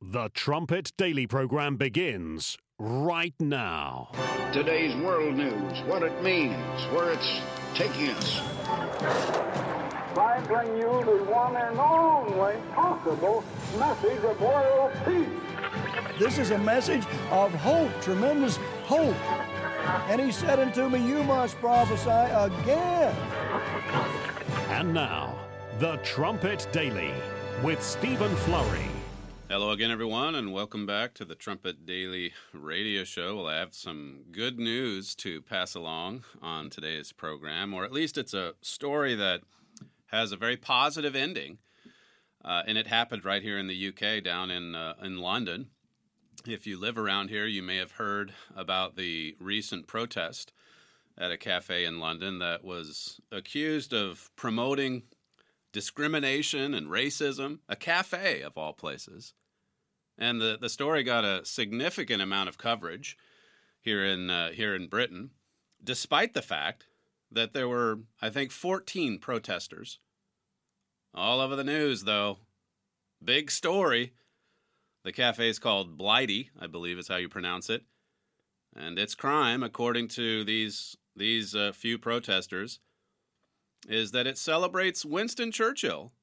The Trumpet Daily program begins right now. Today's world news, what it means, where it's taking us. I bring you the one and only possible message of world peace. This is a message of hope, tremendous hope. And he said unto me, you must prophesy again. And now, The Trumpet Daily with Stephen Flurry. Hello again, everyone, and welcome back to the Trumpet Daily radio show. Well, I have some good news to pass along on today's program, or at least it's a story that has a very positive ending, and it happened right here in the UK, down in London. If you live around here, you may have heard about the recent protest at a cafe in London that was accused of promoting discrimination and racism, a cafe of all places. And the story got a significant amount of coverage here in Britain, despite the fact that there were, I think, 14 protesters. All over the news, though. Big story. The cafe is called Blighty, I believe is how you pronounce it. And its crime, according to these few protesters, is that it celebrates Winston Churchill.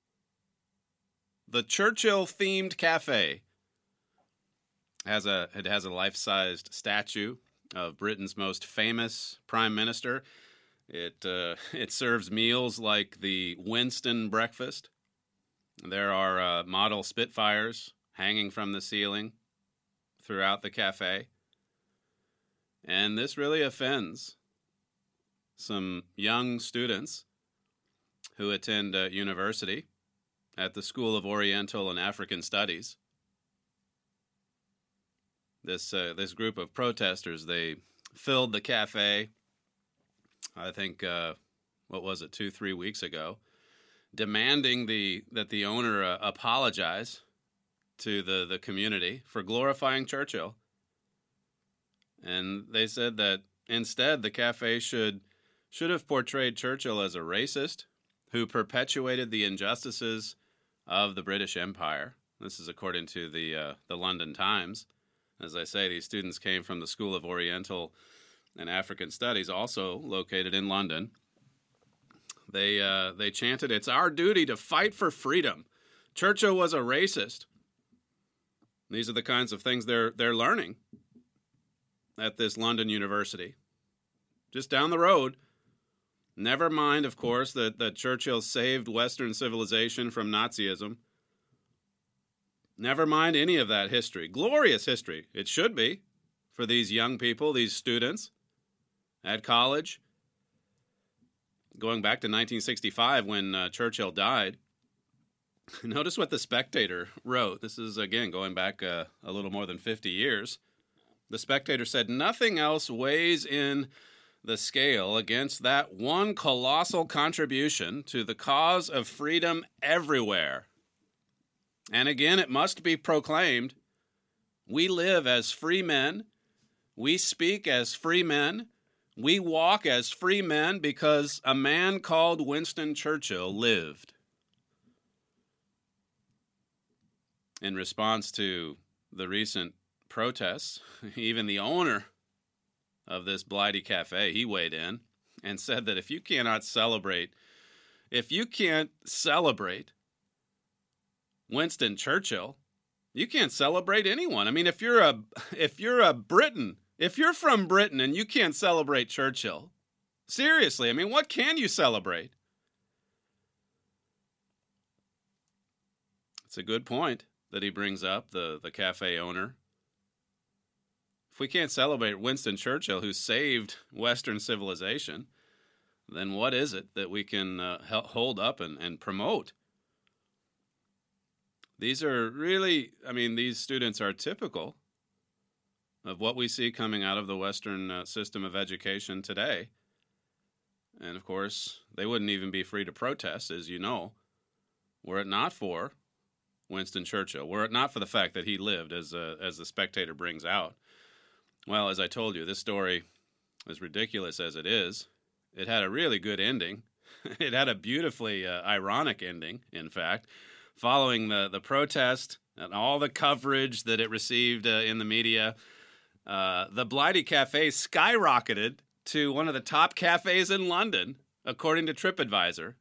The Churchill-themed cafe has a life-sized statue of Britain's most famous prime minister. It serves meals like the Winston breakfast. There are model Spitfires hanging from the ceiling throughout the cafe. And this really offends some young students who attend university at the School of Oriental and African Studies. This group of protesters, they filled the cafe, I think, 2-3 weeks ago, demanding that the owner apologize to the community for glorifying Churchill. And they said that instead the cafe should have portrayed Churchill as a racist who perpetuated the injustices of the British Empire. This is according to the London Times. As I say, these students came from the School of Oriental and African Studies, also located in London. They chanted, "It's our duty to fight for freedom. Churchill was a racist." These are the kinds of things they're learning at this London university. Just down the road. Never mind, of course, that Churchill saved Western civilization from Nazism. Never mind any of that history. Glorious history. It should be for these young people, these students at college. Going back to 1965 when Churchill died. Notice what The Spectator wrote. This is, again, going back a little more than 50 years. The Spectator said, "Nothing else weighs in the scale against that one colossal contribution to the cause of freedom everywhere. And again, it must be proclaimed, we live as free men, we speak as free men, we walk as free men because a man called Winston Churchill lived." In response to the recent protests, even the owner of this Blighty Cafe, he weighed in and said that if you can't celebrate Winston Churchill, you can't celebrate anyone. I mean, if you're a Briton, if you're from Britain and you can't celebrate Churchill, seriously, I mean, what can you celebrate? It's a good point that he brings up, the cafe owner. If we can't celebrate Winston Churchill, who saved Western civilization, then what is it that we can hold up and promote? These are really, these students are typical of what we see coming out of the Western system of education today. And of course, they wouldn't even be free to protest, as you know, were it not for Winston Churchill, were it not for the fact that he lived, as the Spectator brings out. Well, as I told you, this story, as ridiculous as it is, it had a really good ending. It had a beautifully ironic ending, in fact. Following the protest, and all the coverage that it received in the media, the Blighty Cafe skyrocketed to one of the top cafes in London, according to TripAdvisor.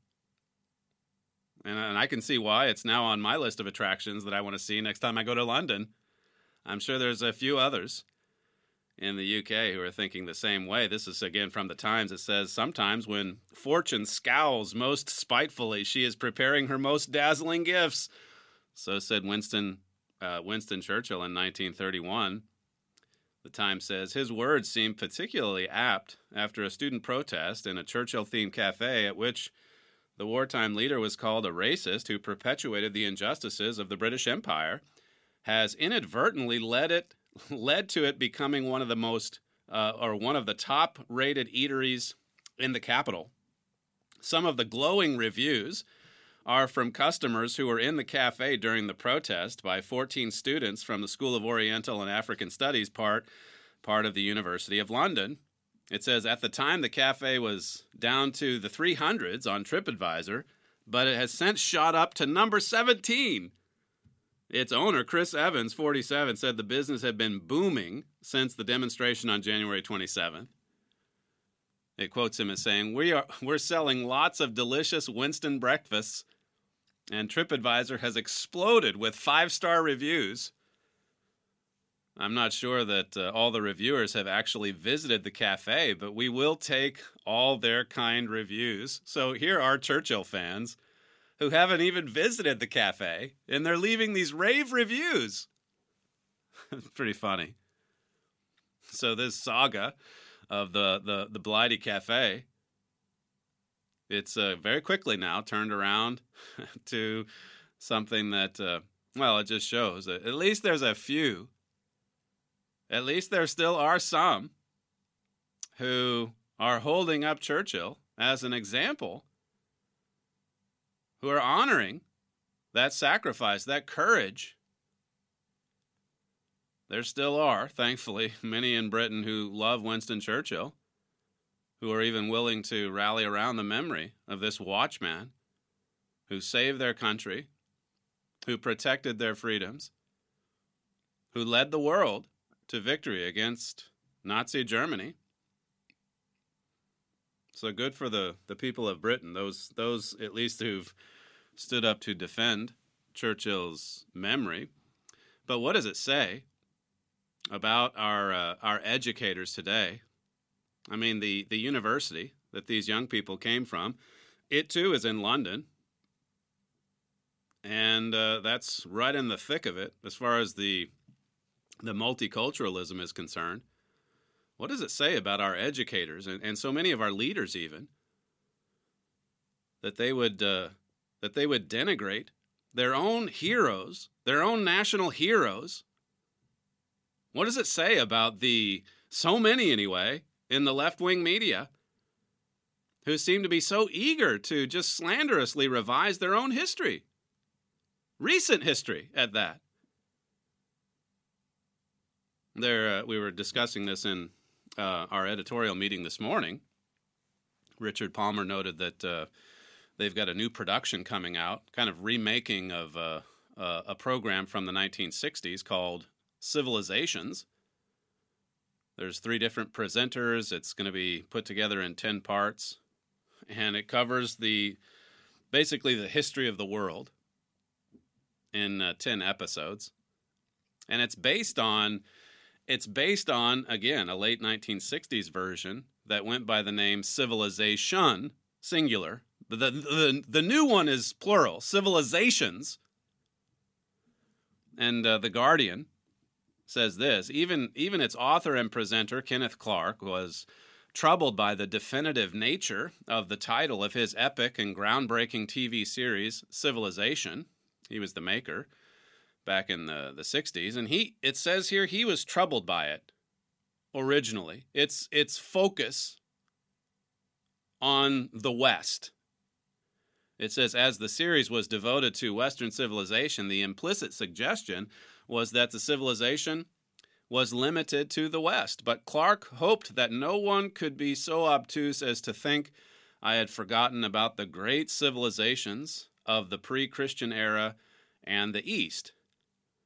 And I can see why. It's now on my list of attractions that I want to see next time I go to London. I'm sure there's a few others in the UK who are thinking the same way. This is, again, from the Times. It says, sometimes when fortune scowls most spitefully, she is preparing her most dazzling gifts. So said Winston Churchill in 1931. The Times says, his words seem particularly apt after a student protest in a Churchill-themed cafe at which the wartime leader was called a racist who perpetuated the injustices of the British Empire, has inadvertently led to it becoming one of the most, or one of the top-rated eateries in the capital. Some of the glowing reviews are from customers who were in the cafe during the protest by 14 students from the School of Oriental and African Studies, part of the University of London. It says, at the time, the cafe was down to the 300s on TripAdvisor, but it has since shot up to number 17. Its owner, Chris Evans, 47, said the business had been booming since the demonstration on January 27th. It quotes him as saying, we're selling lots of delicious Winston breakfasts, and TripAdvisor has exploded with 5-star reviews. I'm not sure that all the reviewers have actually visited the cafe, but we will take all their kind reviews. So here are Churchill fans who haven't even visited the cafe, and they're leaving these rave reviews. It's pretty funny. So this saga of the Blighty Cafe, it's very quickly now turned around to something that, it just shows that at least there's a few. At least there still are some who are holding up Churchill as an example, who are honoring that sacrifice, that courage. There still are, thankfully, many in Britain who love Winston Churchill, who are even willing to rally around the memory of this watchman who saved their country, who protected their freedoms, who led the world to victory against Nazi Germany. So good for the people of Britain, those at least who've stood up to defend Churchill's memory. But what does it say about our educators today? I mean, the university that these young people came from, it too is in London. And that's right in the thick of it as far as the multiculturalism is concerned. What does it say about our educators and so many of our leaders even that they would denigrate their own heroes, their own national heroes? What does it say about so many anyway, in the left-wing media who seem to be so eager to just slanderously revise their own history? Recent history at that. We were discussing this in our editorial meeting this morning. Richard Palmer noted that they've got a new production coming out, kind of remaking of a program from the 1960s called Civilizations. There's 3 different presenters. It's going to be put together in 10 parts, and it covers basically the history of the world in 10 episodes. And it's based on, again, a late 1960s version that went by the name Civilization, singular. The new one is plural, Civilizations. And The Guardian says this, even its author and presenter, Kenneth Clark, was troubled by the definitive nature of the title of his epic and groundbreaking TV series, Civilization. He was the maker back in the 60s, and it says here he was troubled by it originally. Its focus on the West. It says, as the series was devoted to Western civilization, the implicit suggestion was that the civilization was limited to the West. But Clark hoped that no one could be so obtuse as to think I had forgotten about the great civilizations of the pre-Christian era and the East.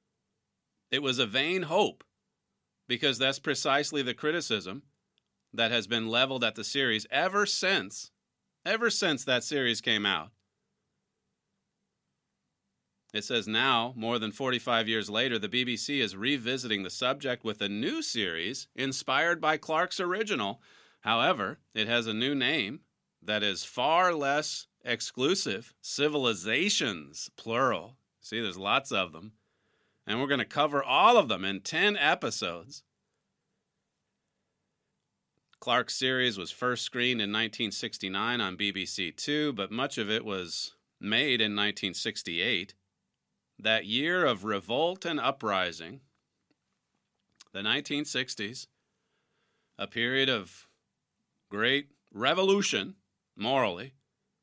It was a vain hope, because that's precisely the criticism that has been leveled at the series ever since that series came out. It says now, more than 45 years later, the BBC is revisiting the subject with a new series inspired by Clarke's original. However, it has a new name that is far less exclusive. Civilizations, plural. See, there's lots of them. And we're going to cover all of them in 10 episodes. Clarke's series was first screened in 1969 on BBC Two, but much of it was made in 1968. That year of revolt and uprising, the 1960s, a period of great revolution, morally.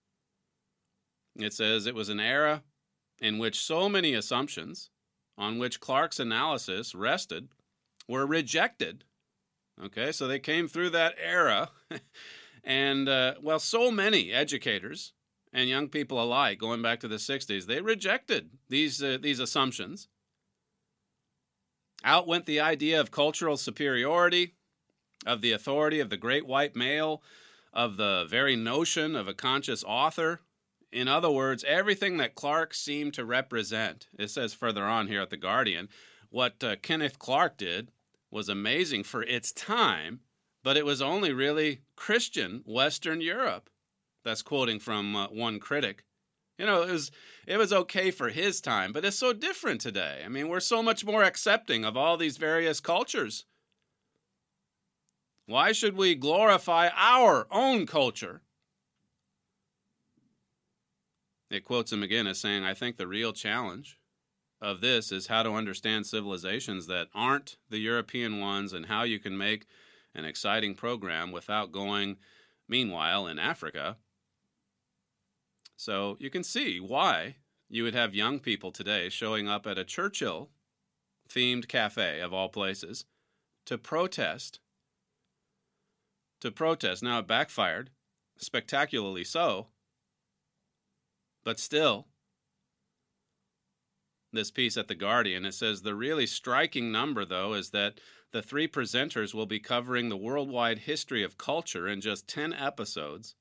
It says it was an era in which so many assumptions on which Clarke's analysis rested were rejected. Okay, so they came through that era, and, so many educators and young people alike, going back to the 60s, they rejected these assumptions. Out went the idea of cultural superiority, of the authority of the great white male, of the very notion of a conscious author. In other words, everything that Clarke seemed to represent. It says further on here at The Guardian, what Kenneth Clarke did was amazing for its time, but it was only really Christian Western Europe. That's quoting from one critic. You know, it was okay for his time, but it's so different today. I mean, we're so much more accepting of all these various cultures. Why should we glorify our own culture? It quotes him again as saying, I think the real challenge of this is how to understand civilizations that aren't the European ones and how you can make an exciting program without going, meanwhile, in Africa. So you can see why you would have young people today showing up at a Churchill-themed cafe, of all places, to protest. Now, it backfired, spectacularly so, but still, this piece at The Guardian, it says the really striking number, though, is that the three presenters will be covering the worldwide history of culture in just 10 episodes.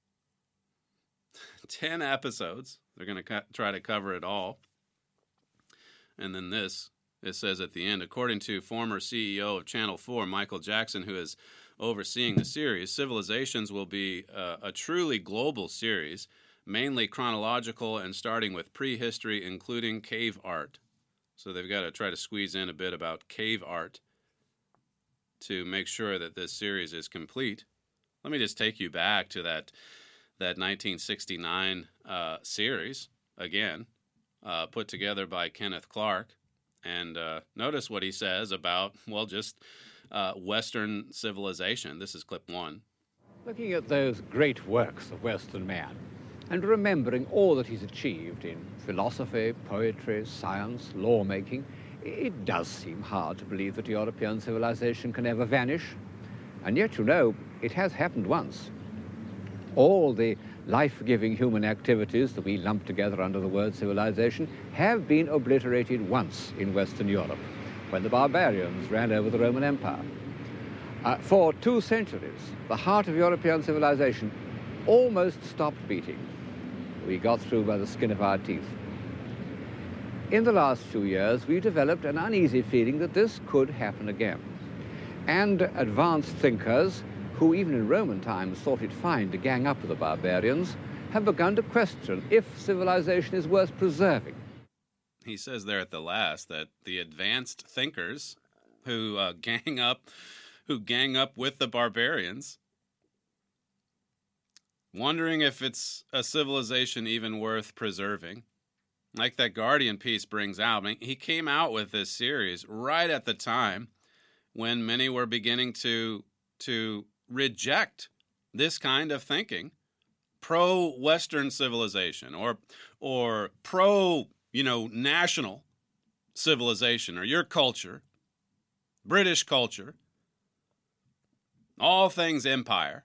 10 episodes. They're going to try to cover it all. And then this, it says at the end, according to former CEO of Channel 4, Michael Jackson, who is overseeing the series, Civilizations will be a truly global series, mainly chronological and starting with prehistory, including cave art. So they've got to try to squeeze in a bit about cave art to make sure that this series is complete. Let me just take you back to that 1969 series, again, put together by Kenneth Clarke. And notice what he says about, just Western civilization. This is clip 1. Looking at those great works of Western man, and remembering all that he's achieved in philosophy, poetry, science, lawmaking, it does seem hard to believe that European civilization can ever vanish. And yet, it has happened once. All the life-giving human activities that we lump together under the word civilization have been obliterated once in Western Europe, when the barbarians ran over the Roman Empire. For 2 centuries, the heart of European civilization almost stopped beating. We got through by the skin of our teeth. In the last few years, we developed an uneasy feeling that this could happen again. And advanced thinkers, who even in Roman times thought it fine to gang up with the barbarians, have begun to question if civilization is worth preserving. He says there at the last that the advanced thinkers who gang up with the barbarians, wondering if it's a civilization even worth preserving. Like that Guardian piece brings out, he came out with this series right at the time when many were beginning to reject this kind of thinking, pro-Western civilization or pro-national civilization or your culture, British culture, all things empire.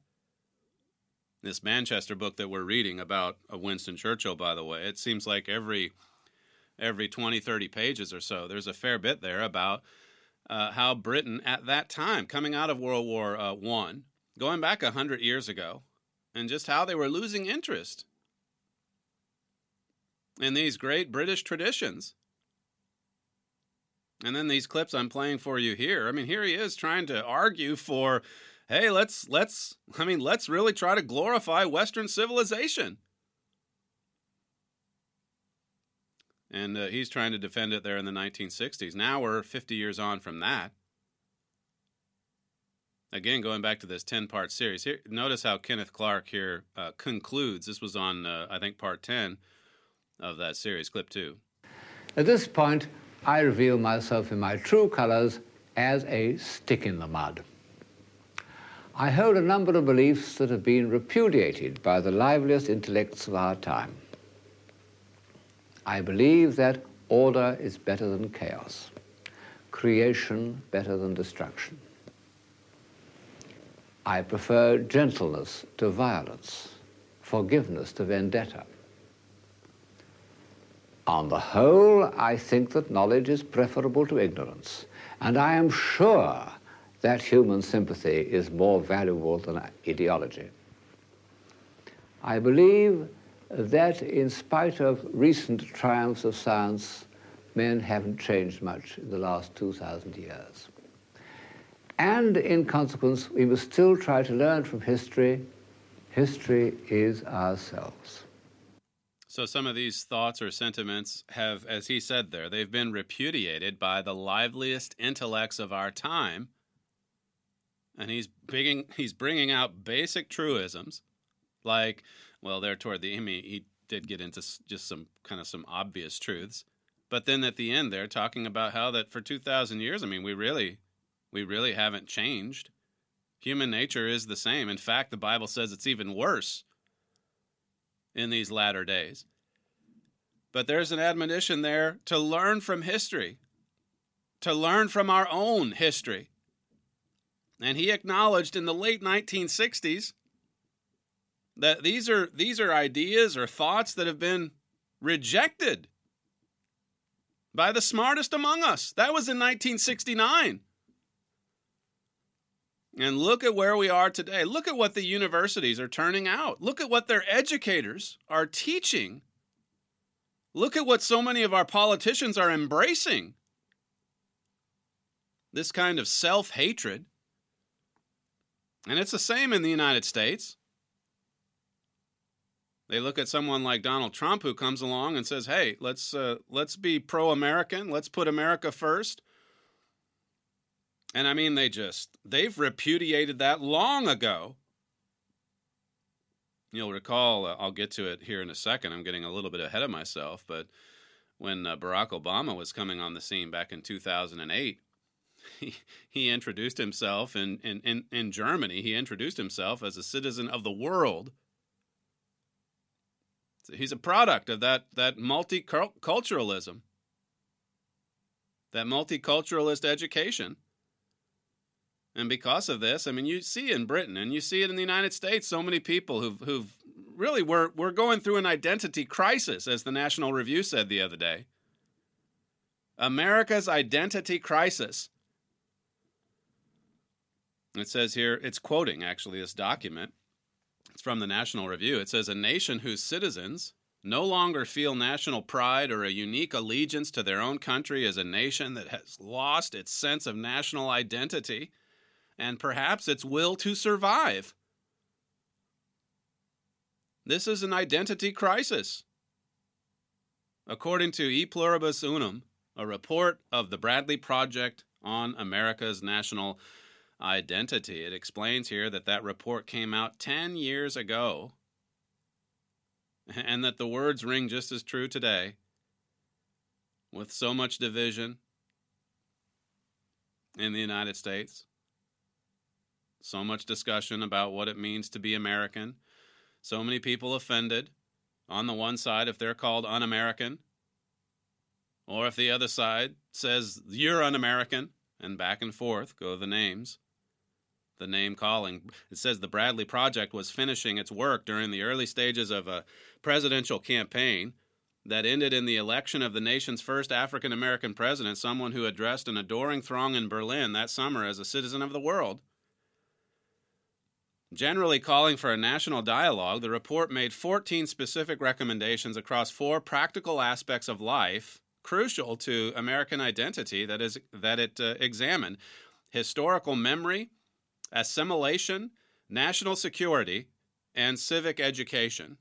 This Manchester book that we're reading about Winston Churchill, by the way, it seems like every every 20, 30 pages or so. There's a fair bit there about how Britain at that time, coming out of World War I, going back 100 years ago, and just how they were losing interest in these great British traditions. And then these clips I'm playing for you here. I mean, here he is trying to argue for, hey, let's really try to glorify Western civilization. And he's trying to defend it there in the 1960s. Now we're 50 years on from that. Again, going back to this 10-part series. Here, notice how Kenneth Clark here concludes. This was on, I think, part 10 of that series, clip 2. At this point, I reveal myself in my true colors as a stick in the mud. I hold a number of beliefs that have been repudiated by the liveliest intellects of our time. I believe that order is better than chaos, creation better than destruction. I prefer gentleness to violence, forgiveness to vendetta. On the whole, I think that knowledge is preferable to ignorance, and I am sure that human sympathy is more valuable than ideology. I believe that in spite of recent triumphs of science, men haven't changed much in the last 2,000 years. And in consequence, we must still try to learn from history. History is ourselves. So some of these thoughts or sentiments have, as he said there, they've been repudiated by the liveliest intellects of our time. And he's bringing out basic truisms like, well, there toward the end, he did get into just some obvious truths. But then at the end they're talking about how that for 2,000 years, I mean, we really haven't changed. Human nature is the same. In fact, the Bible says it's even worse in these latter days. But there's an admonition there to learn from history, to learn from our own history. And he acknowledged in the late 1960s that these are ideas or thoughts that have been rejected by the smartest among us. That was in 1969. And look at where we are today. Look at what the universities are turning out. Look at what their educators are teaching. Look at what so many of our politicians are embracing. This kind of self-hatred. And it's the same in the United States. They look at someone like Donald Trump who comes along and says, hey, let's be pro-American. Let's put America first. And I mean, they've repudiated that long ago. You'll recall, I'll get to it here in a second. I'm getting a little bit ahead of myself. But when Barack Obama was coming on the scene back in 2008, he introduced himself in Germany. He introduced himself as a citizen of the world. So he's a product of that multiculturalism, that multiculturalist education. And because of this, I mean, you see in Britain and you see it in the United States, so many people who've really we're going through an identity crisis, as the National Review said the other day. America's identity crisis. It says here, it's quoting actually this document. It's from the National Review. It says, a nation whose citizens no longer feel national pride or a unique allegiance to their own country is a nation that has lost its sense of national identity and perhaps its will to survive. This is an identity crisis. According to E Pluribus Unum, a report of the Bradley Project on America's national identity, it explains here that report came out 10 years ago and that the words ring just as true today. With so much division in the United States, so much discussion about what it means to be American, so many people offended on the one side if they're called un-American, or if the other side says you're un-American, and back and forth go the names. The name calling. It says the Bradley Project was finishing its work during the early stages of a presidential campaign that ended in the election of the nation's first African-American president, someone who addressed an adoring throng in Berlin that summer as a citizen of the world. Generally calling for a national dialogue, the report made 14 specific recommendations across 4 practical aspects of life crucial to American identity that it examined: historical memory, assimilation, national security, and civic education.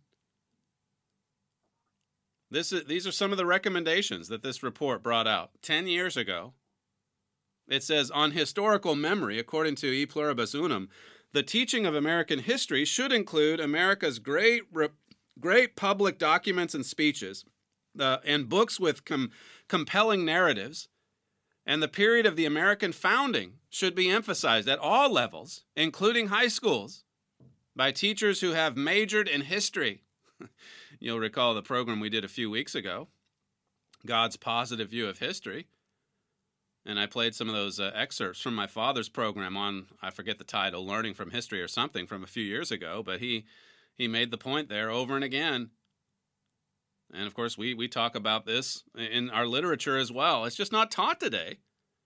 These are some of the recommendations that this report brought out 10 years ago. It says, on historical memory, according to E Pluribus Unum, the teaching of American history should include America's great public documents and speeches, and books with compelling narratives, and the period of the American founding should be emphasized at all levels, including high schools, by teachers who have majored in history. You'll recall the program we did a few weeks ago, God's Positive View of History. And I played some of those excerpts from my father's program on, I forget the title, Learning from History or something from a few years ago. But he made the point there over and again. And, of course, we talk about this in our literature as well. It's just not taught today.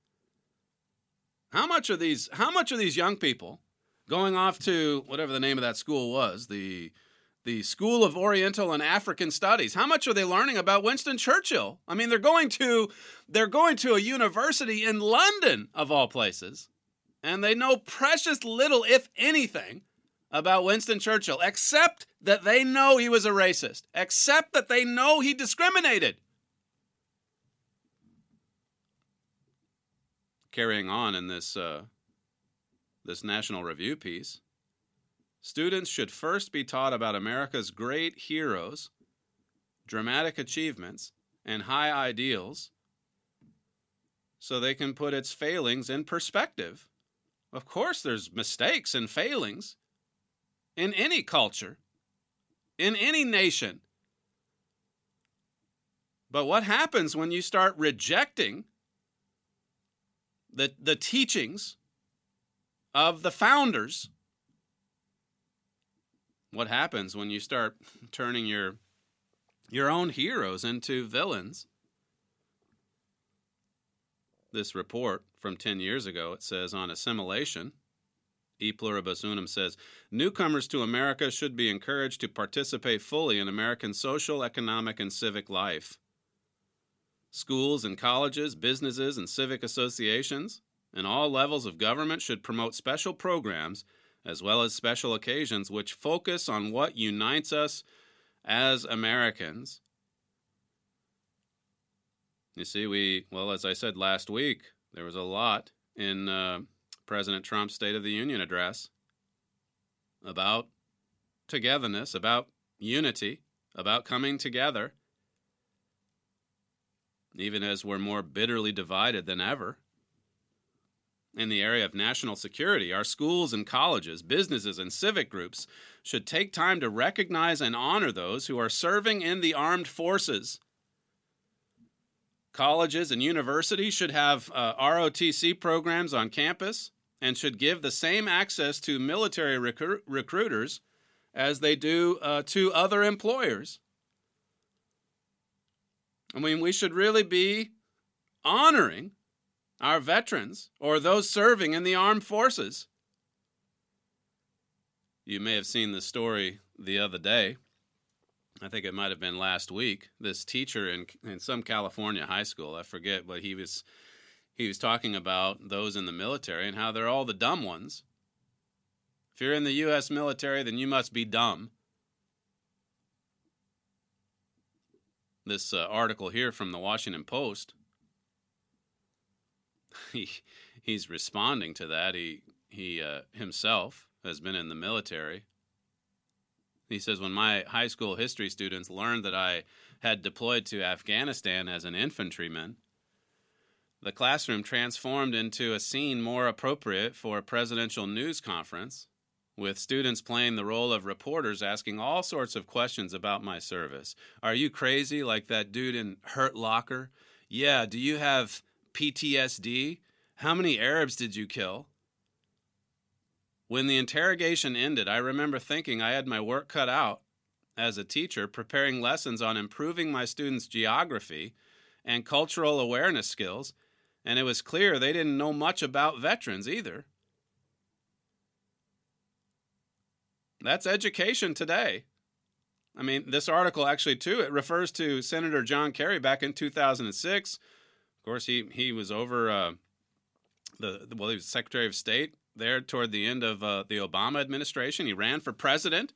How much are these young people going off to whatever the name of that school was, the School of Oriental and African Studies? How much are they learning about Winston Churchill? I mean, they're going to a university in London, of all places, and they know precious little, if anything, about Winston Churchill, except that they know he was a racist, except that they know he discriminated. Carrying on in this National Review piece, students should first be taught about America's great heroes, dramatic achievements, and high ideals so they can put its failings in perspective. Of course, there's mistakes and failings in any culture, in any nation. But what happens when you start rejecting the teachings of the founders? What happens when you start turning your own heroes into villains? This report from 10 years ago, it says on assimilation, E Pluribus Unum says, newcomers to America should be encouraged to participate fully in American social, economic, and civic life. Schools and colleges, businesses, and civic associations, and all levels of government should promote special programs as well as special occasions which focus on what unites us as Americans. You see, as I said last week, there was a lot in President Trump's State of the Union address about togetherness, about unity, about coming together, even as we're more bitterly divided than ever. In the area of national security, our schools and colleges, businesses, and civic groups should take time to recognize and honor those who are serving in the armed forces. Colleges and universities should have ROTC programs on campus and should give the same access to military recruiters as they do to other employers. I mean, we should really be honoring our veterans or those serving in the armed forces. You may have seen the story the other day. I think it might have been last week. This teacher in some California high school, I forget, but he was talking about those in the military and how they're all the dumb ones. If you're in the U.S. military, then you must be dumb. This article here from the Washington Post, he's responding to that. He himself has been in the military. He says, when my high school history students learned that I had deployed to Afghanistan as an infantryman, the classroom transformed into a scene more appropriate for a presidential news conference, with students playing the role of reporters asking all sorts of questions about my service. Are you crazy like that dude in Hurt Locker? Yeah, do you have PTSD? How many Arabs did you kill? When the interrogation ended, I remember thinking I had my work cut out as a teacher, preparing lessons on improving my students' geography and cultural awareness skills, and it was clear they didn't know much about veterans either. That's education today. I mean, this article actually, too, it refers to Senator John Kerry back in 2006. Of course, he was over he was Secretary of State there toward the end of the Obama administration. He ran for president.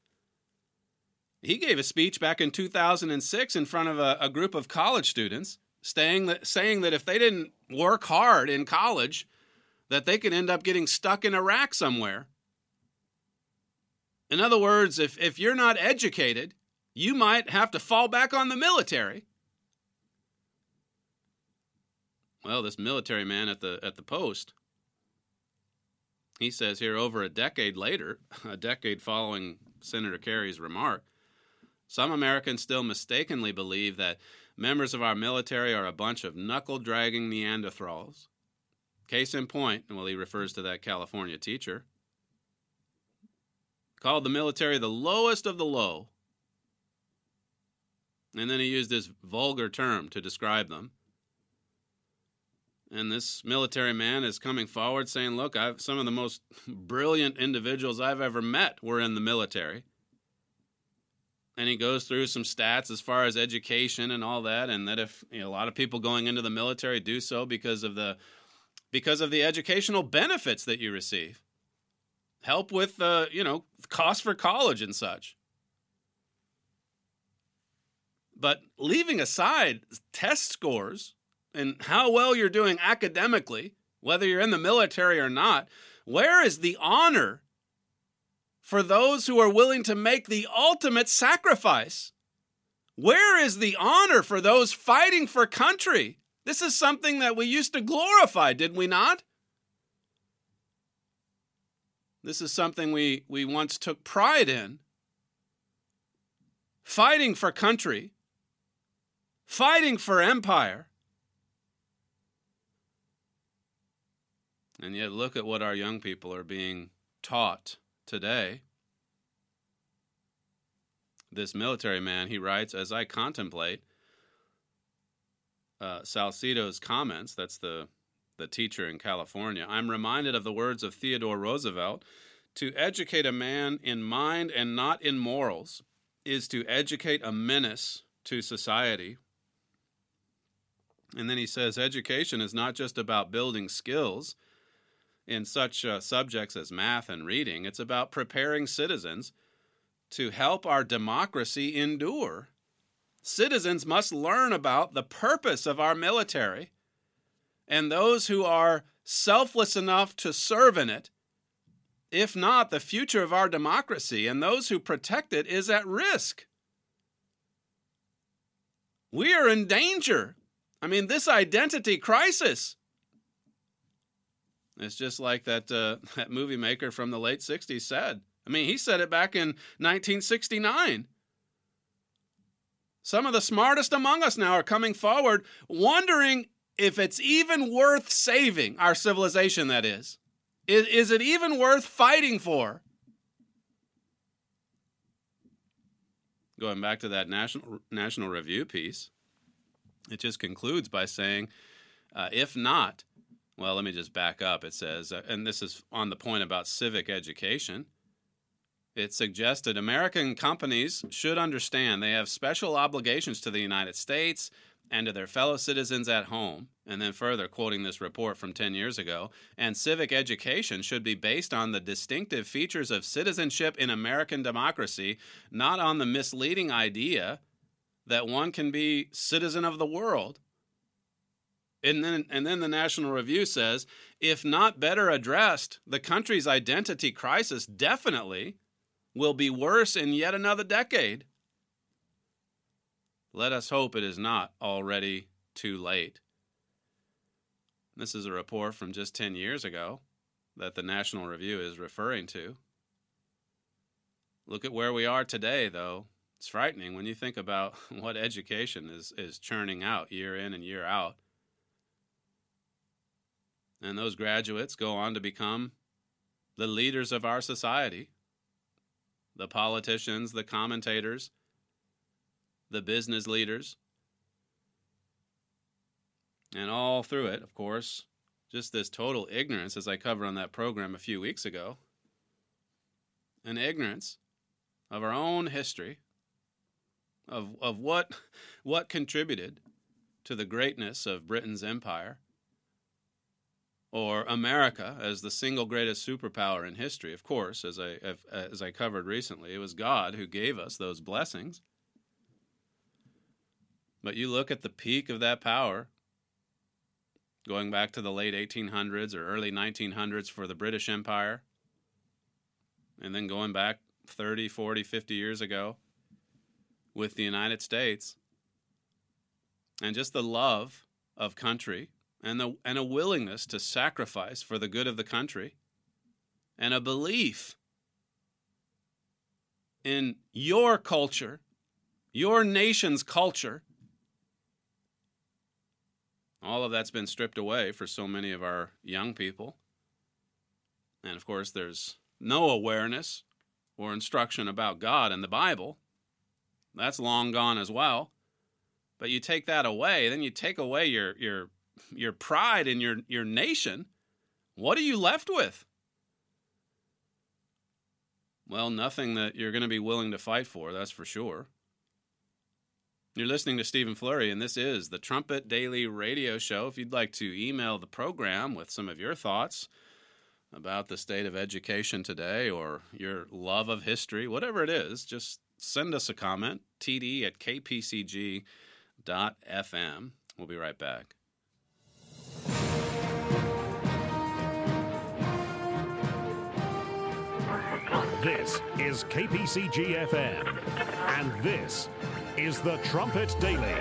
He gave a speech back in 2006 in front of a group of college students saying that if they didn't work hard in college, that they could end up getting stuck in Iraq somewhere. In other words, if you're not educated, you might have to fall back on the military. Well, this military man at the Post, he says here, over a decade later, a decade following Senator Kerry's remark, some Americans still mistakenly believe that members of our military are a bunch of knuckle-dragging Neanderthals. Case in point, well, he refers to that California teacher, called the military the lowest of the low. And then he used this vulgar term to describe them. And this military man is coming forward saying, look, some of the most brilliant individuals I've ever met were in the military. And he goes through some stats as far as education and all that, and that if a lot of people going into the military do so because of the educational benefits that you receive. Help with cost for college and such. But leaving aside test scores and how well you're doing academically, whether you're in the military or not, where is the honor for those who are willing to make the ultimate sacrifice? Where is the honor for those fighting for country? This is something that we used to glorify, did we not? This is something we once took pride in. Fighting for country. Fighting for empire. And yet look at what our young people are being taught today. This military man, he writes, as I contemplate Salcido's comments, that's the teacher in California, I'm reminded of the words of Theodore Roosevelt, to educate a man in mind and not in morals is to educate a menace to society. And then he says, education is not just about building skills in such subjects as math and reading. It's about preparing citizens to help our democracy endure. Citizens must learn about the purpose of our military, and those who are selfless enough to serve in it. If not, the future of our democracy and those who protect it is at risk. We are in danger. I mean, this identity crisis. It's just like that movie maker from the late 60s said. I mean, he said it back in 1969. Some of the smartest among us now are coming forward wondering if it's even worth saving our civilization, that is. Is it even worth fighting for? Going back to that National Review piece, it just concludes by saying, if not, well, let me just back up. It says, and this is on the point about civic education, it suggested American companies should understand they have special obligations to the United States and to their fellow citizens at home. And then further, quoting this report from 10 years ago, and civic education should be based on the distinctive features of citizenship in American democracy, not on the misleading idea that one can be citizen of the world. And then the National Review says, if not better addressed, the country's identity crisis definitely will be worse in yet another decade. Let us hope it is not already too late. This is a report from just 10 years ago that the National Review is referring to. Look at where we are today, though. It's frightening when you think about what education is churning out year in and year out. And those graduates go on to become the leaders of our society. the politicians, the commentators, the business leaders, and all through it, of course, just this total ignorance, as I covered on that program a few weeks ago, an ignorance of our own history, of what contributed to the greatness of Britain's empire, or America as the single greatest superpower in history. Of course, as I covered recently, it was God who gave us those blessings. But you look at the peak of that power, going back to the late 1800s or early 1900s for the British Empire, and then going back 30, 40, 50 years ago with the United States, and just the love of country and a willingness to sacrifice for the good of the country, and a belief in your culture, your nation's culture. All of that's been stripped away for so many of our young people. And of course, there's no awareness or instruction about God in the Bible. That's long gone as well. But you take that away, then you take away your pride in your nation. What are you left with? Well, nothing that you're going to be willing to fight for, that's for sure. You're listening to Stephen Flurry, and this is the Trumpet Daily Radio Show. If you'd like to email the program with some of your thoughts about the state of education today or your love of history, whatever it is, just send us a comment, td@kpcg.fm. We'll be right back. This is KPCG FM, and this is the Trumpet Daily.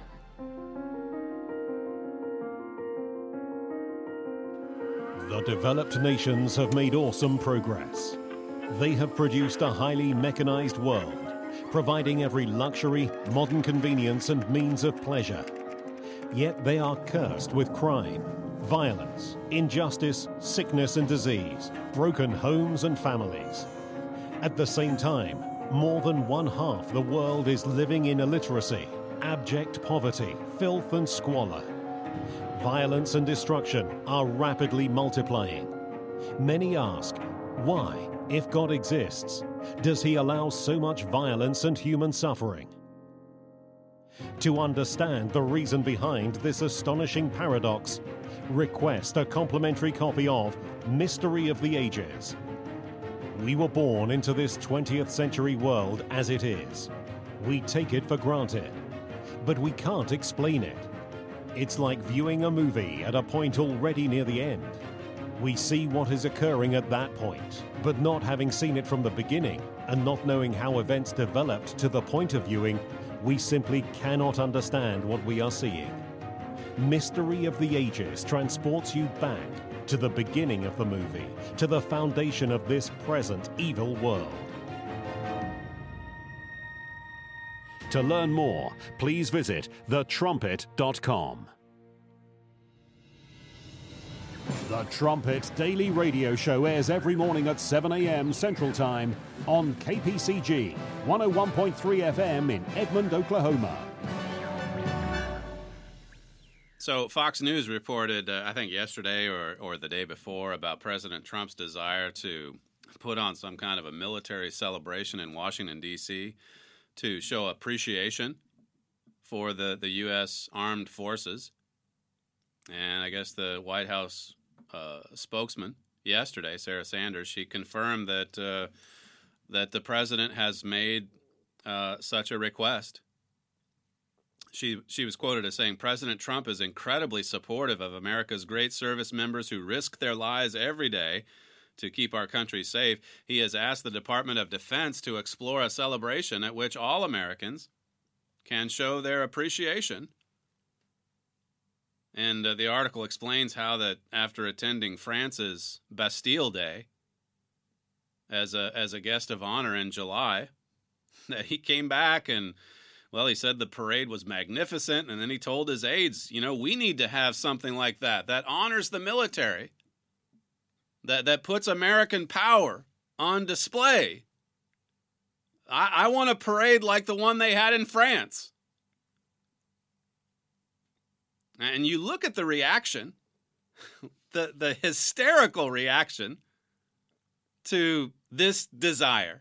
The developed nations have made awesome progress. They have produced a highly mechanized world, providing every luxury, modern convenience, and means of pleasure. Yet they are cursed with crime, violence, injustice, sickness and disease, broken homes and families. At the same time, more than one-half the world is living in illiteracy, abject poverty, filth and squalor. Violence and destruction are rapidly multiplying. Many ask, why, if God exists, does he allow so much violence and human suffering? To understand the reason behind this astonishing paradox, request a complimentary copy of Mystery of the Ages. We were born into this 20th century world as it is. We take it for granted, but we can't explain it. It's like viewing a movie at a point already near the end. We see what is occurring at that point, but not having seen it from the beginning and not knowing how events developed to the point of viewing, we simply cannot understand what we are seeing. Mystery of the Ages transports you back to the beginning of the movie, to the foundation of this present evil world. To learn more, please visit thetrumpet.com. The Trumpet Daily Radio Show airs every morning at 7 a.m. Central Time on KPCG 101.3 FM in Edmond, Oklahoma. So Fox News reported, I think yesterday or the day before, about President Trump's desire to put on some kind of a military celebration in Washington, D.C. to show appreciation for the U.S. armed forces. And I guess the White House spokesman yesterday, Sarah Sanders, she confirmed that that the president has made such a request. She was quoted as saying, "President Trump is incredibly supportive of America's great service members who risk their lives every day to keep our country safe. He has asked the Department of Defense to explore a celebration at which all Americans can show their appreciation." And the article explains how that after attending France's Bastille Day as a guest of honor in July, that he came back and, well, he said the parade was magnificent, and then he told his aides, we need to have something like that honors the military, that puts American power on display. I want a parade like the one they had in France. And you look at the reaction, the hysterical reaction to this desire.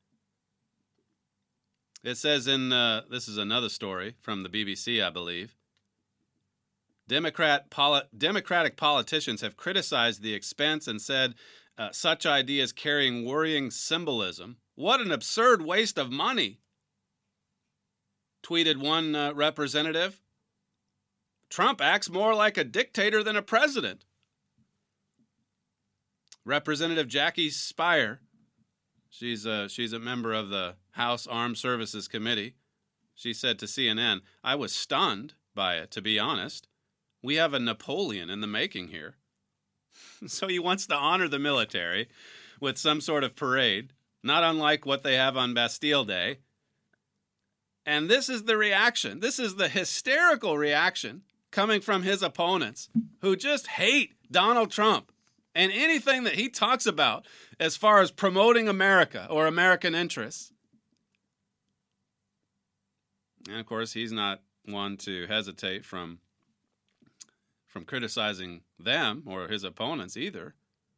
It says this is another story from the BBC, I believe. Democratic politicians have criticized the expense and said such ideas carrying worrying symbolism. What an absurd waste of money, tweeted one representative. Trump acts more like a dictator than a president. Representative Jackie Speier, she's a member of the House Armed Services Committee. She said to CNN, "I was stunned by it, to be honest. We have a Napoleon in the making here." So he wants to honor the military with some sort of parade, not unlike what they have on Bastille Day. And this is the reaction. This is the hysterical reaction coming from his opponents who just hate Donald Trump and anything that he talks about as far as promoting America or American interests. And of course, he's not one to hesitate from criticizing them or his opponents either.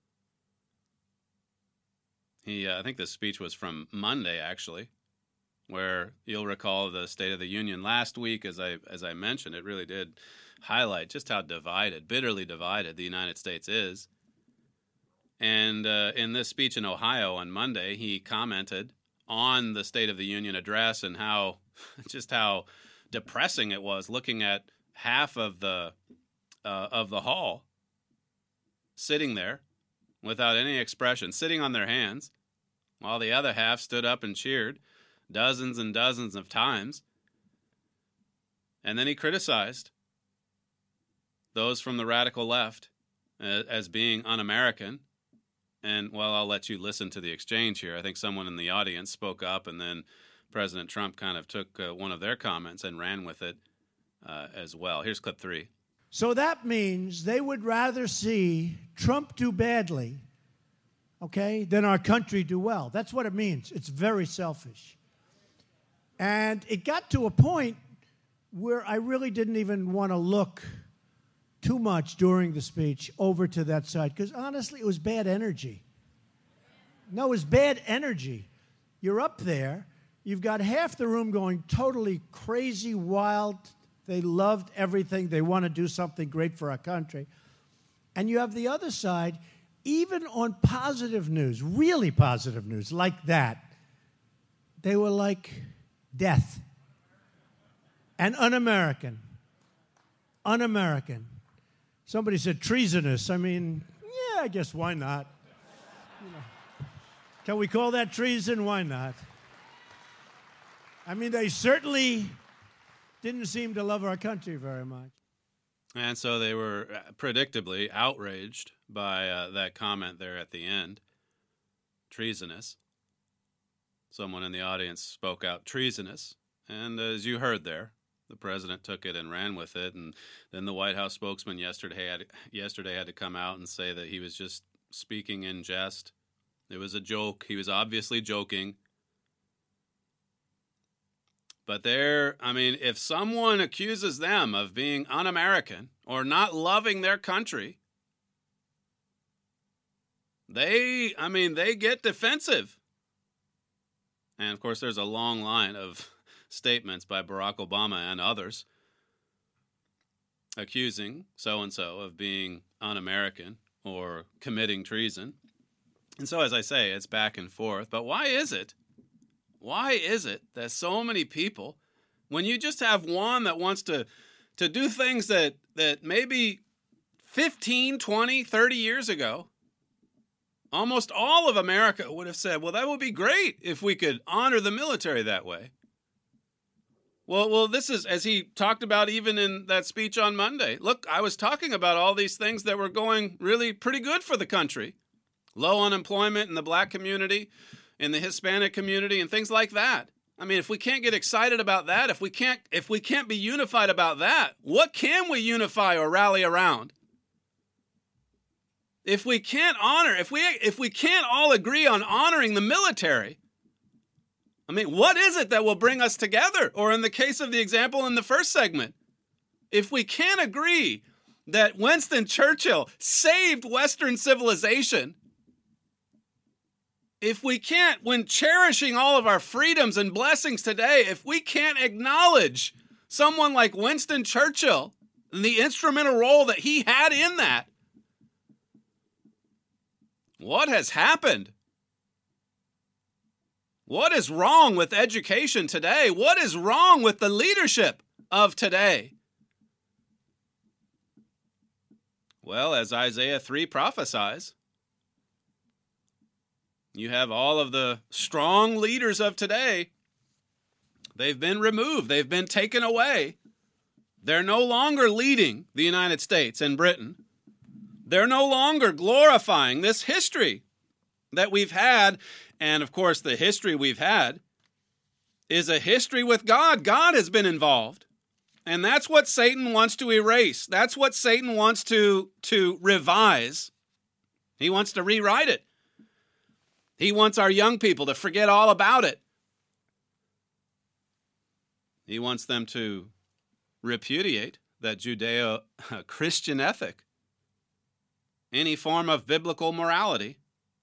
I think this speech was from Monday, actually, where you'll recall the State of the Union last week, as I mentioned, it really did highlight just how bitterly divided the United States is. And in this speech in Ohio on Monday, he commented on the State of the Union address and how depressing it was looking at half of the hall sitting there without any expression, sitting on their hands, while the other half stood up and cheered dozens and dozens of times. And then he criticized those from the radical left as being un-American. And, well, I'll let you listen to the exchange here. I think someone in the audience spoke up, and then President Trump kind of took one of their comments and ran with it as well. Here's clip 3. So that means they would rather see Trump do badly, okay, than our country do well. That's what it means. It's very selfish. And it got to a point where I really didn't even want to look too much during the speech over to that side, because honestly, it was bad energy. No, it was bad energy. You're up there. You've got half the room going totally crazy, wild. They loved everything. They want to do something great for our country. And you have the other side, even on positive news, really positive news like that, they were like death and un-American. Un-American. Somebody said treasonous. I mean, yeah, I guess why not? Can we call that treason? Why not? I mean, they certainly didn't seem to love our country very much. And so they were predictably outraged by that comment there at the end. Treasonous. Someone in the audience spoke out, treasonous. And as you heard there, the president took it and ran with it. And then the White House spokesman yesterday had to come out and say that he was just speaking in jest. It was a joke. He was obviously joking. But if someone accuses them of being un-American or not loving their country, they get defensive. And of course, there's a long line of statements by Barack Obama and others accusing so-and-so of being un-American or committing treason. And so, as I say, it's back and forth. But why is it? Why is it that so many people, when you just have one that wants to do things that maybe 15, 20, 30 years ago, almost all of America would have said, well, that would be great if we could honor the military that way. Well, this is, as he talked about even in that speech on Monday. Look, I was talking about all these things that were going really pretty good for the country. Low unemployment in the black community, in the Hispanic community, and things like that. I mean, if we can't get excited about that, if we can't be unified about that, what can we unify or rally around? If we can't honor, if we can't all agree on honoring the military, I mean, what is it that will bring us together? Or in the case of the example in the first segment, if we can't agree that Winston Churchill saved Western civilization, if we can't, when cherishing all of our freedoms and blessings today, if we can't acknowledge someone like Winston Churchill and the instrumental role that he had in that, what has happened? What is wrong with education today? What is wrong with the leadership of today? Well, as Isaiah 3 prophesies, you have all of the strong leaders of today. They've been removed. They've been taken away. They're no longer leading the United States and Britain. They're no longer glorifying this history that we've had. And of course, the history we've had is a history with God. God has been involved. And that's what Satan wants to erase. That's what Satan wants to revise. He wants to rewrite it. He wants our young people to forget all about it. He wants them to repudiate that Judeo-Christian ethic, any form of biblical morality.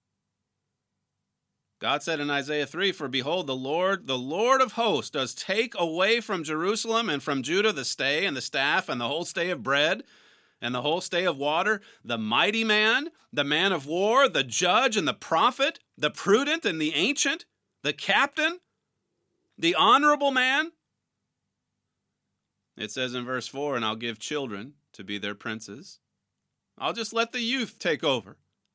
God said in Isaiah 3, "For behold, the Lord of hosts, does take away from Jerusalem and from Judah the stay and the staff and the whole stay of bread and the whole stay of water, the mighty man, the man of war, the judge and the prophet, the prudent and the ancient, the captain, the honorable man." It says in verse 4, "And I'll give children to be their princes." I'll just let the youth take over.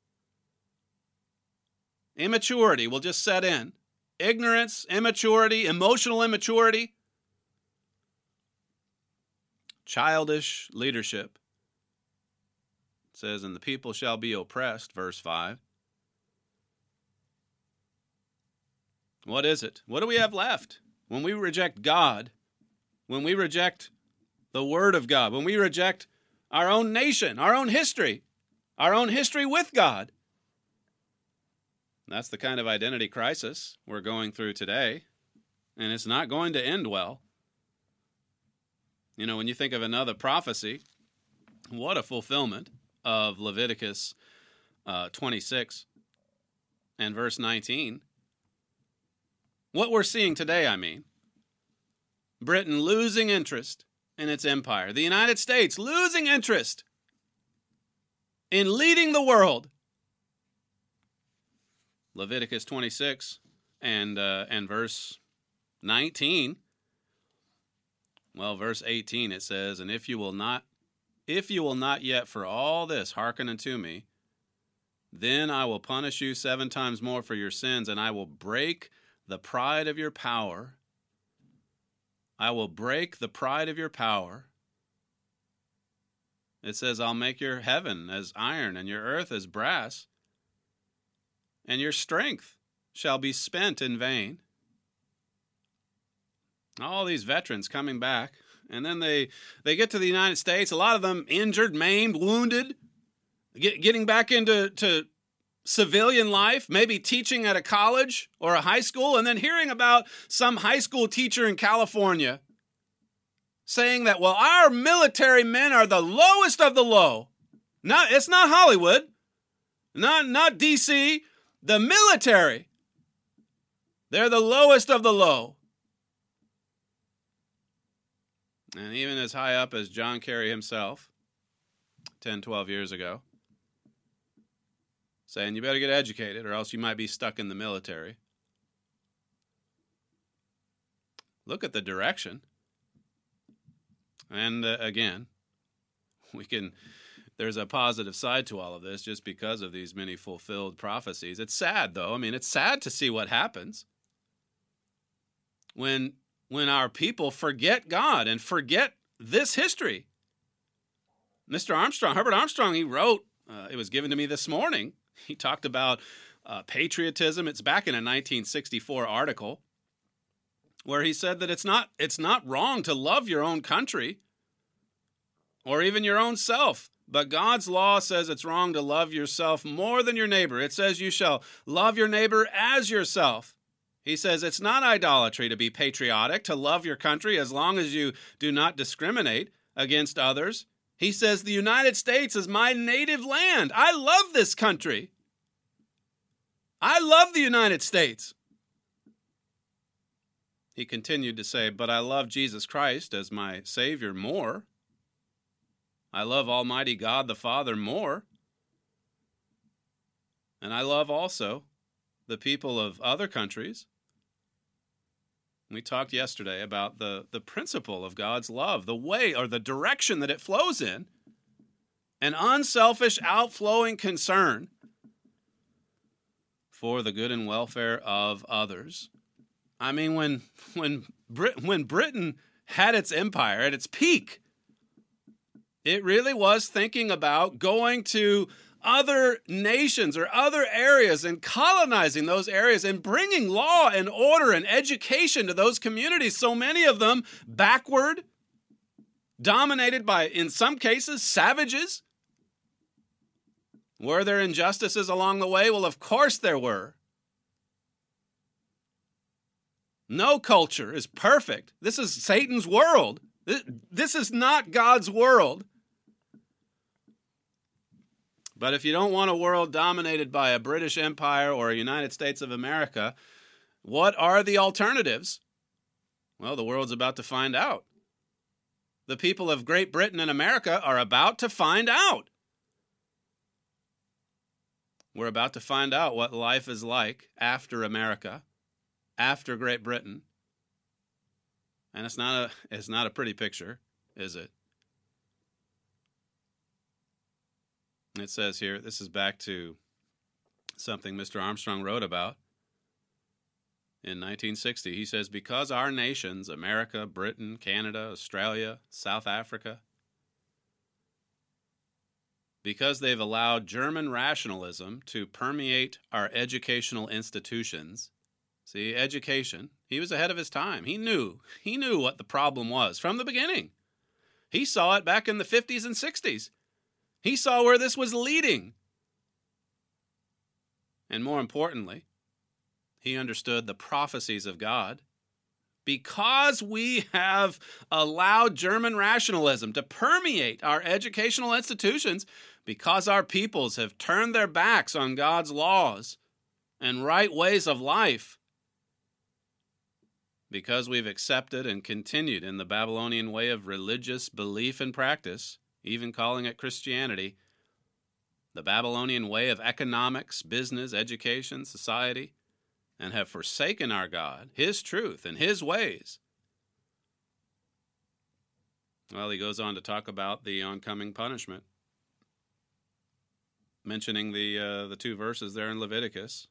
Immaturity will just set in. Ignorance, immaturity, emotional immaturity, childish leadership. It says, "And the people shall be oppressed," verse 5. What is it? What do we have left? When we reject God, when we reject the Word of God, when we reject our own nation, our own history with God. That's the kind of identity crisis we're going through today, and it's not going to end well. You know, when you think of another prophecy, what a fulfillment of Leviticus 26 and verse 19. What we're seeing today, I mean, Britain losing interest in its empire, the United States losing interest in leading the world. Leviticus 26 and verse 19. Well, verse 18 it says, "And if you will not yet for all this hearken unto me, then I will punish you 7 times more for your sins, and I will break the pride of your power." I will break the pride of your power. It says, "I'll make your heaven as iron and your earth as brass, and your strength shall be spent in vain." All these veterans coming back, and then they get to the United States, a lot of them injured, maimed, wounded, getting back into civilian life, maybe teaching at a college or a high school, and then hearing about some high school teacher in California saying that, well, our military men are the lowest of the low. It's not Hollywood, not DC, the military. They're the lowest of the low. And even as high up as John Kerry himself, 10, 12 years ago, saying you better get educated or else you might be stuck in the military. Look at the direction. And again, there's a positive side to all of this just because of these many fulfilled prophecies. It's sad, though. I mean, it's sad to see what happens when our people forget God and forget this history. Herbert Armstrong, he wrote, it was given to me this morning, he talked about patriotism. It's back in a 1964 article where he said that it's not wrong to love your own country or even your own self. But God's law says it's wrong to love yourself more than your neighbor. It says you shall love your neighbor as yourself. He says it's not idolatry to be patriotic, to love your country as long as you do not discriminate against others. He says the United States is my native land. I love this country. I love the United States. He continued to say, but I love Jesus Christ as my Savior more. I love Almighty God the Father more. And I love also the people of other countries. We talked yesterday about the principle of God's love, the way or the direction that it flows in, an unselfish, outflowing concern for the good and welfare of others. I mean, when Britain had its empire at its peak, it really was thinking about going to other nations or other areas and colonizing those areas and bringing law and order and education to those communities, so many of them backward, dominated by, in some cases, savages. Were there injustices along the way? Well, of course there were. No culture is perfect. This is Satan's world. This is not God's world. But if you don't want a world dominated by a British Empire or a United States of America, what are the alternatives? Well, the world's about to find out. The people of Great Britain and America are about to find out. We're about to find out what life is like after America, after Great Britain. And it's not a pretty picture, is it? It says here, this is back to something Mr. Armstrong wrote about in 1960. He says, because our nations, America, Britain, Canada, Australia, South Africa, because they've allowed German rationalism to permeate our educational institutions. See, education, he was ahead of his time. He knew what the problem was from the beginning. He saw it back in the 50s and 60s. He saw where this was leading. And more importantly, he understood the prophecies of God. Because we have allowed German rationalism to permeate our educational institutions, because our peoples have turned their backs on God's laws and right ways of life, because we've accepted and continued in the Babylonian way of religious belief and practice, even calling it Christianity, the Babylonian way of economics, business, education, society, and have forsaken our God, His truth, and His ways. Well, he goes on to talk about the oncoming punishment, mentioning the two verses there in Leviticus.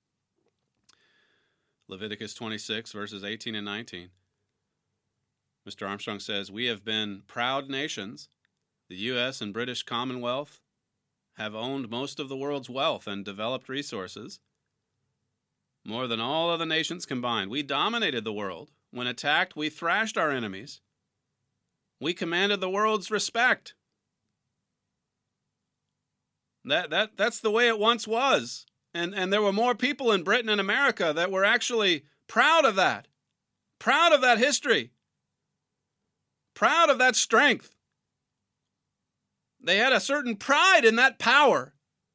Leviticus 26, verses 18 and 19. Mr. Armstrong says, we have been proud nations. The U.S. and British Commonwealth have owned most of the world's wealth and developed resources. More than all other nations combined, we dominated the world. When attacked, we thrashed our enemies. We commanded the world's respect. That's the way it once was. And there were more people in Britain and America that were actually proud of that history, proud of that strength. They had a certain pride in that power.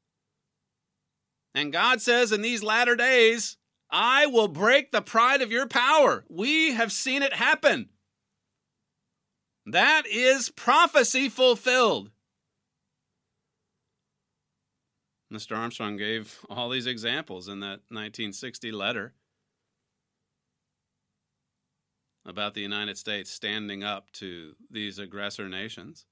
And God says in these latter days, I will break the pride of your power. We have seen it happen. That is prophecy fulfilled. Mr. Armstrong gave all these examples in that 1960 letter about the United States standing up to these aggressor nations.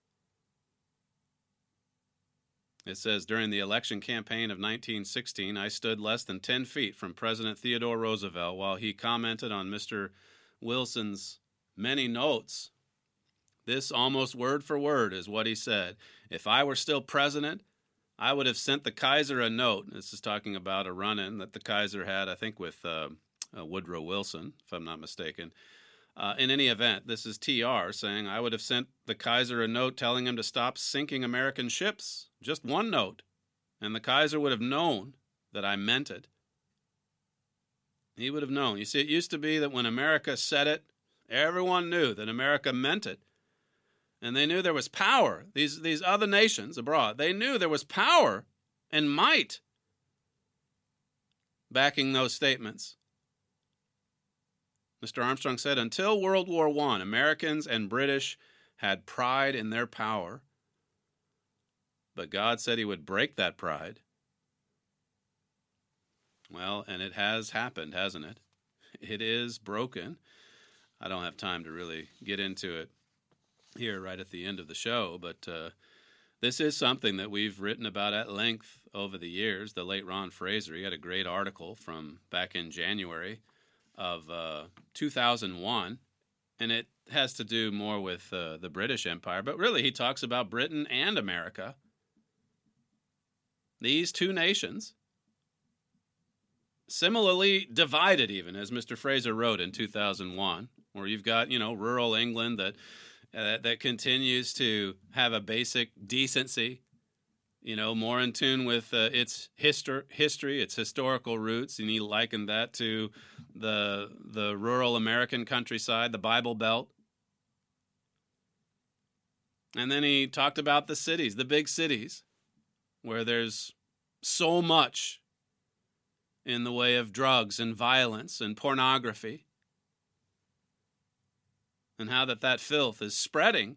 It says, during the election campaign of 1916, I stood less than 10 feet from President Theodore Roosevelt while he commented on Mr. Wilson's many notes. This almost word for word is what he said. If I were still president, I would have sent the Kaiser a note. This is talking about a run-in that the Kaiser had, I think, with Woodrow Wilson, if I'm not mistaken. In any event, this is TR saying, I would have sent the Kaiser a note telling him to stop sinking American ships. Just one note. And the Kaiser would have known that I meant it. He would have known. You see, it used to be that when America said it, everyone knew that America meant it. And they knew there was power. These other nations abroad, they knew there was power and might backing those statements. Mr. Armstrong said, until World War I, Americans and British had pride in their power. But God said he would break that pride. Well, and it has happened, hasn't it? It is broken. I don't have time to really get into it here right at the end of the show, but this is something that we've written about at length over the years. The late Ron Fraser, he had a great article from back in January of 2001, and it has to do more with the British Empire, but really he talks about Britain and America. These two nations, similarly divided even, as Mr. Fraser wrote in 2001, where you've got, rural England that continues to have a basic decency, more in tune with its history, its historical roots, and he likened that to the rural American countryside, the Bible Belt. And then he talked about the cities, the big cities, where there's so much in the way of drugs and violence and pornography, and how that filth is spreading.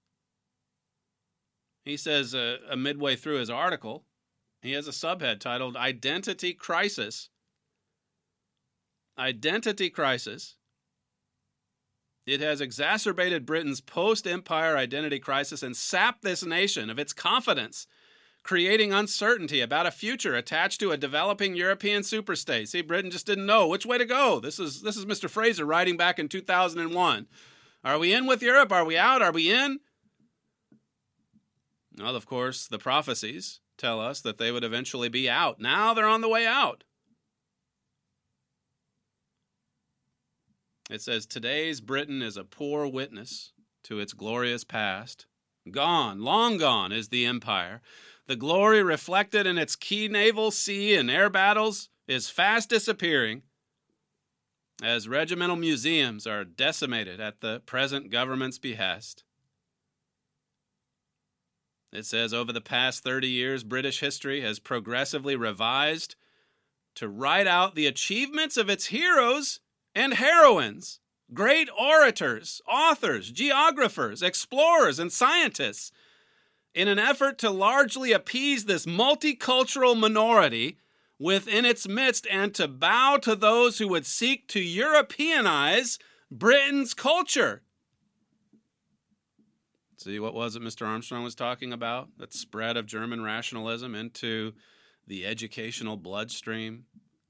He says midway through his article, he has a subhead titled Identity Crisis. Identity Crisis. It has exacerbated Britain's post-empire identity crisis and sapped this nation of its confidence, creating uncertainty about a future attached to a developing European superstate. See, Britain just didn't know which way to go. This is Mr. Fraser writing back in 2001. Are we in with Europe? Are we out? Are we in? Well, of course, the prophecies tell us that they would eventually be out. Now they're on the way out. It says, today's Britain is a poor witness to its glorious past. Gone, long gone is the empire. The glory reflected in its key naval, sea, and air battles is fast disappearing as regimental museums are decimated at the present government's behest. It says, over the past 30 years, British history has progressively revised to write out the achievements of its heroes and heroines, great orators, authors, geographers, explorers, and scientists, in an effort to largely appease this multicultural minority within its midst and to bow to those who would seek to Europeanize Britain's culture. See, what was it Mr. Armstrong was talking about? That spread of German rationalism into the educational bloodstream.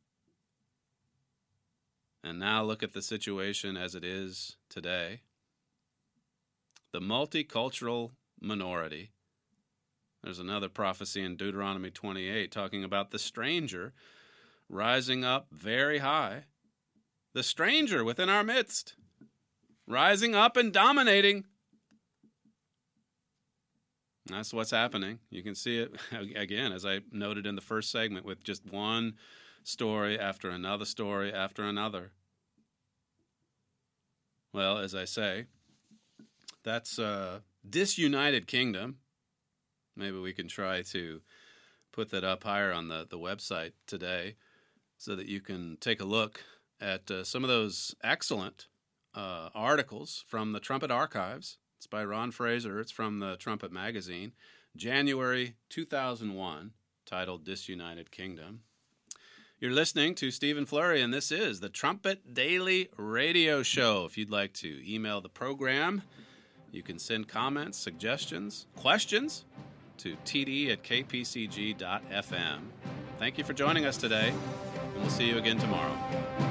And now look at the situation as it is today. The multicultural minority. There's another prophecy in Deuteronomy 28 talking about the stranger rising up very high. The stranger within our midst, rising up and dominating. That's what's happening. You can see it, again, as I noted in the first segment, with just one story after another story after another. Well, as I say, that's a disunited kingdom. Maybe we can try to put that up higher on the website today so that you can take a look at some of those excellent articles from the Trumpet Archives. It's by Ron Fraser. It's from the Trumpet Magazine, January 2001, titled Disunited Kingdom. You're listening to Stephen Flurry, and this is the Trumpet Daily Radio Show. If you'd like to email the program, you can send comments, suggestions, questions to td@kpcg.fm. Thank you for joining us today, and we'll see you again tomorrow.